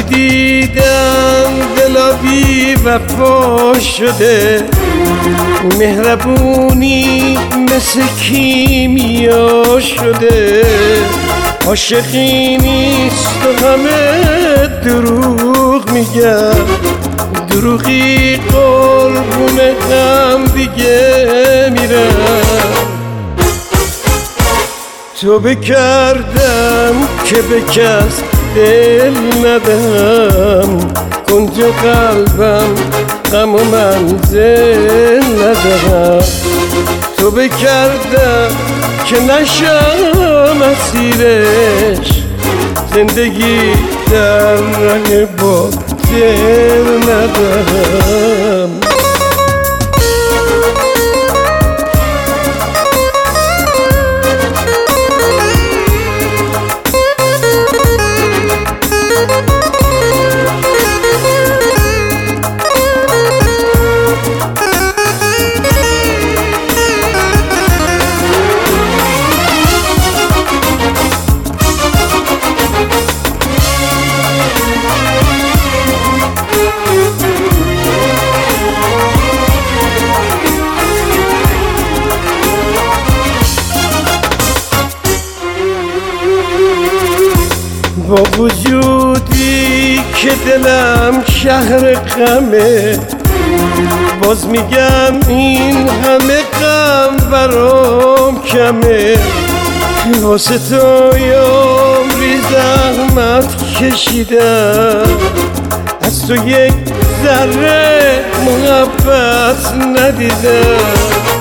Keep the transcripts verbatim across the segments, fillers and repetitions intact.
دیدم دلا بی وفا شده، مهربونی مثل کیمیا شده. عاشقی نیست و همه دروغ میگن، دروغی قربون هم دیگه میرن. تو بکردم که به کس دل ندم، کنج قلبم غم و منزل ندم. تو بکردم که نشم اسیرش، زندگی در ره با دل ندم. با وجودی که دلم شهر غمه، باز میگم این همه غم برام کمه. واسه تو عمری زحمت کشیدم، از تو یک ذره محبت ندیدم.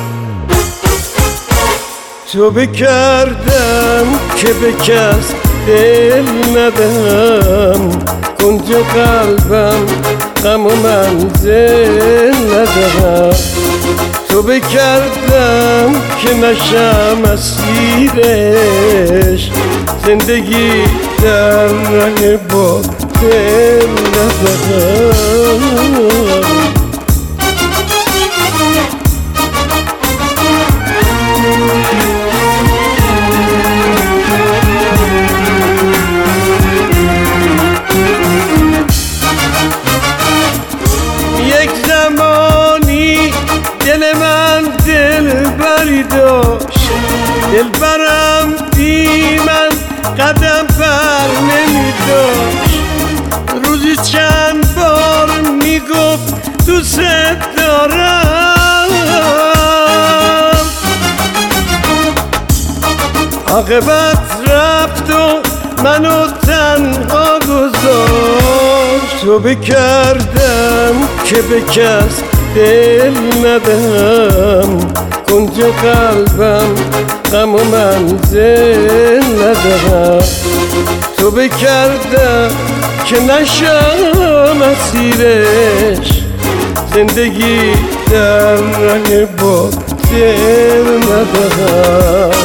تو بکردم که به کس دل ندم، کنج قلبم غم و منزل ندم. تو بکردم که نشم اسیرش، زندگی در ره با دل ندم. دل من دل بری داشت، دل برم بی من قدم بر نمی داشت. روزی چند بار میگفت دوست دارم، عاقبت رفت و منو تنها گذاشت. تو بکردم که به کس دل ندم، کنج قلبم غم و منزل ندم. تو بکردم که نشم اسیرش، زندگی در ره با دل ندم.